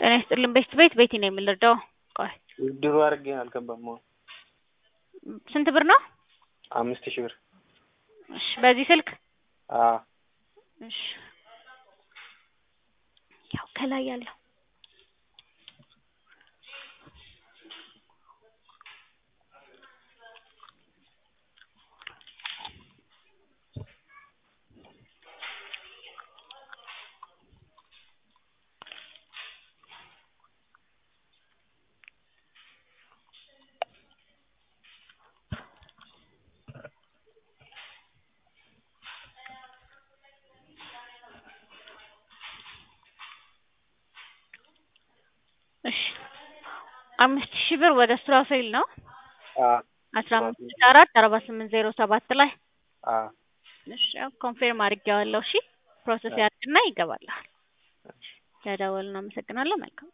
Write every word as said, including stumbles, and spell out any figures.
ጤና ይስጥልኝ ቤት ቤት ቤቲ ነው የምልርዳው ቆይ ድሮ አርጌ አልገባም ስንት ብር ነው አምስት ሺህ ብር እሺ በዚህ ስልክ አዎ እሺ ያው ከላይ ያለው እሺ አምስት ሺህ ብር ወደ ሱራፌል ነው አዎ አስራ አምስት አራት አርባ ስምንት ዜሮ ሰባት ላይ አዎ እሺ ኮንፊርም አድርጌዋለሁ እሺ ፕሮሰስ ያድርግና ይገባልሃል ተደውልና አመሰግናለሁ መልካም